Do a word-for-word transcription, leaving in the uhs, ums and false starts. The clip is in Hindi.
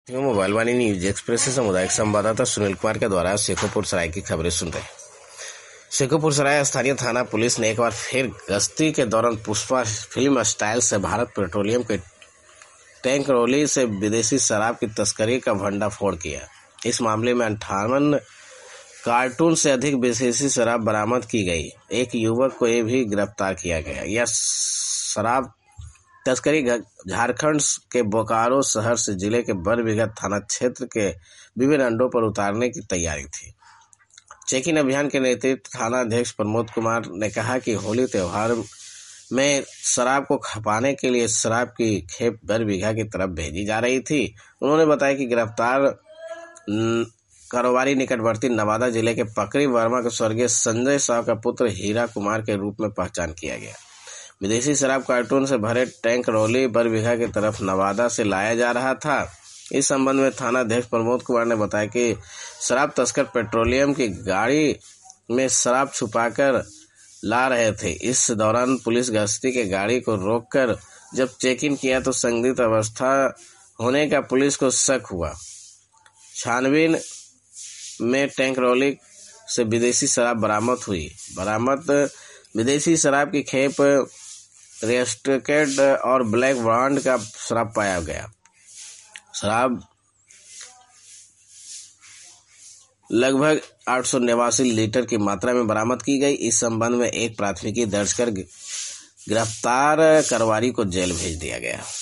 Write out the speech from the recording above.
मोबाइल वाणी न्यूज एक्सप्रेस से सामुदायिक संवाददाता सुनील कुमार के द्वारा शेखोपुर सराय की खबरें सुन रहे हैं। शेखोपुर सराय स्थानीय थाना पुलिस ने एक बार फिर गश्ती के दौरान पुष्पा फिल्म स्टाइल से भारत पेट्रोलियम के टैंक ट्रॉली से विदेशी शराब की तस्करी का भंडाफोड़ किया। इस मामले में अंठावन कार्टून से अधिक विदेशी शराब बरामद की गई। एक युवक को ये भी गिरफ्तार किया गया। यह शराब तस्करी झारखंड के बोकारो शहर से जिले के बरबीघा थाना क्षेत्र के विभिन्न अड्डों पर उतारने की तैयारी थी। चेकिंग अभियान के नेतृत्व थाना अध्यक्ष प्रमोद कुमार ने कहा कि होली त्योहार में शराब को खपाने के लिए शराब की खेप बरबीघा की तरफ भेजी जा रही थी। उन्होंने बताया कि गिरफ्तार कारोबारी निकटवर्ती नवादा जिले के पकड़ी वर्मा के स्वर्गीय संजय साव का पुत्र हीरा कुमार के रूप में पहचान किया गया। विदेशी शराब कार्टून से भरे टैंक ट्रॉली बरबीघा की तरफ नवादा से लाया जा रहा था। इस संबंध में थाना अध्यक्ष प्रमोद कुमार ने बताया कि शराब तस्कर पेट्रोलियम की गाड़ी में शराब छुपाकर ला रहे थे। इस दौरान पुलिस गश्ती के गाड़ी को रोककर जब चेकिंग किया तो संदिग्ध अवस्था होने का पुलिस को शक हुआ। छानबीन में टैंक ट्रॉली से विदेशी शराब बरामद हुई। बरामद विदेशी शराब की खेप रेस्टकेड और ब्लैक ब्रांड का शराब पाया गया। शराब लगभग आठ सौ नवासी लीटर की मात्रा में बरामद की गई। इस संबंध में एक प्राथमिकी दर्ज कर गिरफ्तार कारोबारी को जेल भेज दिया गया।